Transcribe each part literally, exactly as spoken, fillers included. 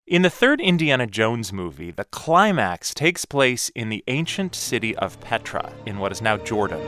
In the third Indiana Jones movie, the climax takes place in the ancient city of Petra, in what is now Jordan.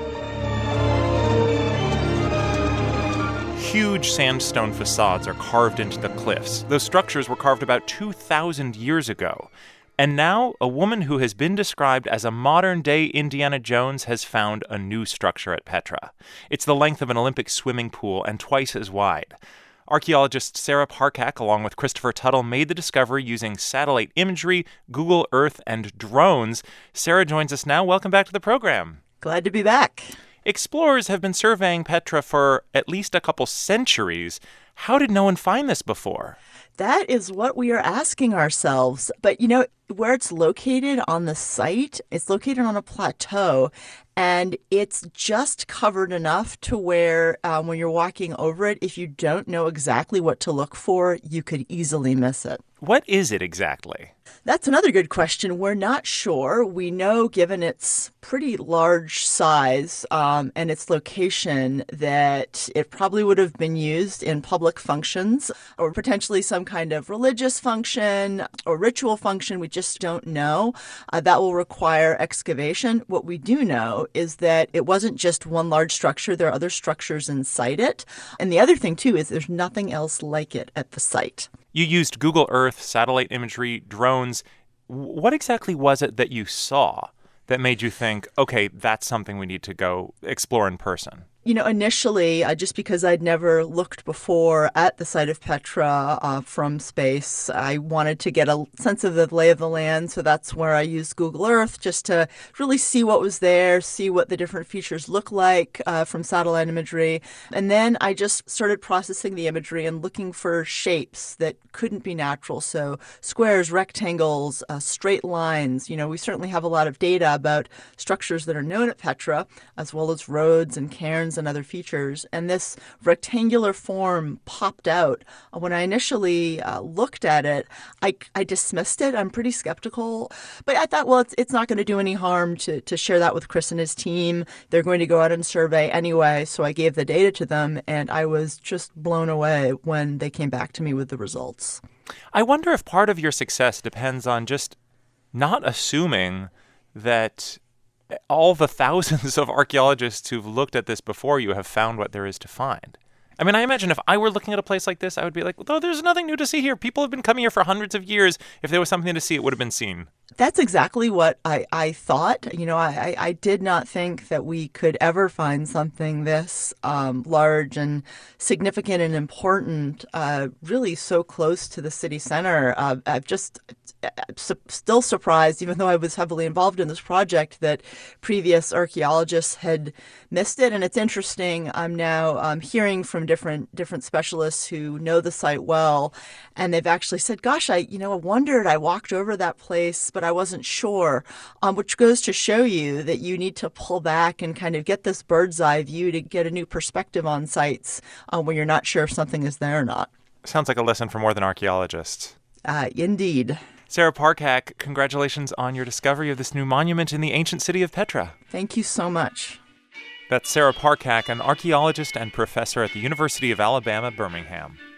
Huge sandstone facades are carved into the cliffs. Those structures were carved about two thousand years ago. And now, a woman who has been described as a modern-day Indiana Jones has found a new structure at Petra. It's the length of an Olympic swimming pool and twice as wide. Archaeologist Sarah Parcak, along with Christopher Tuttle, made the discovery using satellite imagery, Google Earth, and drones. Sarah joins us now. Welcome back to the program. Glad to be back. Explorers have been surveying Petra for at least a couple centuries. How did no one find this before? That is what we are asking ourselves. But, you know, where it's located on the site, it's located on a plateau, and it's just covered enough to where um, when you're walking over it, if you don't know exactly what to look for, you could easily miss it. What is it exactly? That's another good question. We're not sure. We know, given its pretty large size um, and its location, that it probably would have been used in public functions or potentially some kind of religious function or ritual function. We just don't know. Uh, that will require excavation. What we do know is that it wasn't just one large structure. There are other structures inside it. And the other thing, too, is there's nothing else like it at the site. You used Google Earth, satellite imagery, drones. What exactly was it that you saw that made you think, okay, that's something we need to go explore in person? You know, initially, uh, just because I'd never looked before at the site of Petra uh, from space, I wanted to get a sense of the lay of the land. So that's where I used Google Earth just to really see what was there, see what the different features look like uh, from satellite imagery. And then I just started processing the imagery and looking for shapes that couldn't be natural. So squares, rectangles, uh, straight lines. You know, we certainly have a lot of data about structures that are known at Petra, as well as roads and cairns and other features, and this rectangular form popped out. When I initially uh, looked at it, I, I dismissed it. I'm pretty skeptical, but I thought, well, it's it's not going to do any harm to, to share that with Chris and his team. They're going to go out and survey anyway, so I gave the data to them, and I was just blown away when they came back to me with the results. I wonder if part of your success depends on just not assuming that all the thousands of archaeologists who've looked at this before you have found what there is to find. I mean, I imagine if I were looking at a place like this, I would be like, oh, there's nothing new to see here. People have been coming here for hundreds of years. If there was something to see, it would have been seen. That's exactly what I, I thought. You know, I, I did not think that we could ever find something this um, large and significant and important, uh, really so close to the city center. Uh, I've just su- still surprised, even though I was heavily involved in this project, that previous archaeologists had missed it. And it's interesting. I'm now um, hearing from different different specialists who know the site well, and they've actually said, "Gosh, I you know I wondered. I walked over that place, but I wasn't sure," um, which goes to show you that you need to pull back and kind of get this bird's eye view to get a new perspective on sites uh, when you're not sure if something is there or not. Sounds like a lesson for more than archaeologists. Uh, indeed. Sarah Parcak, congratulations on your discovery of this new monument in the ancient city of Petra. Thank you so much. That's Sarah Parcak, an archaeologist and professor at the University of Alabama, Birmingham.